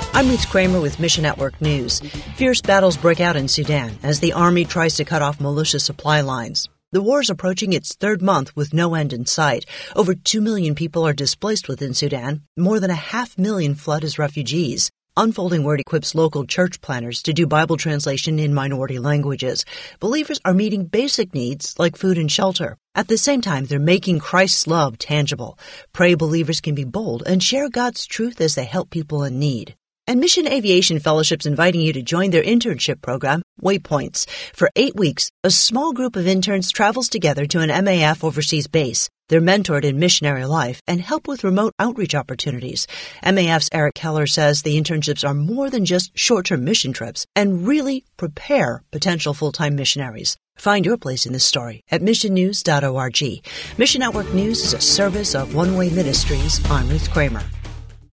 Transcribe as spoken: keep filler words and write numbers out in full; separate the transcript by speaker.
Speaker 1: I'm Ruth Kramer with Mission Network News. Fierce battles break out in Sudan as the army tries to cut off militia supply lines. The war is approaching its third month with no end in sight. Over two million people are displaced within Sudan. More than a half million fled as refugees. Unfolding Word equips local church planners to do Bible translation in minority languages. Believers are meeting basic needs like food and shelter. At the same time, they're making Christ's love tangible. Pray believers can be bold and share God's truth as they help people in need. And Mission Aviation Fellowship's inviting you to join their internship program, Waypoints. For eight weeks, a small group of interns travels together to an M A F overseas base. They're mentored in missionary life and help with remote outreach opportunities. M A F's Eric Keller says the internships are more than just short-term mission trips and really prepare potential full-time missionaries. Find your place in this story at mission news dot org. Mission Network News is a service of One Way Ministries. I'm Ruth Kramer.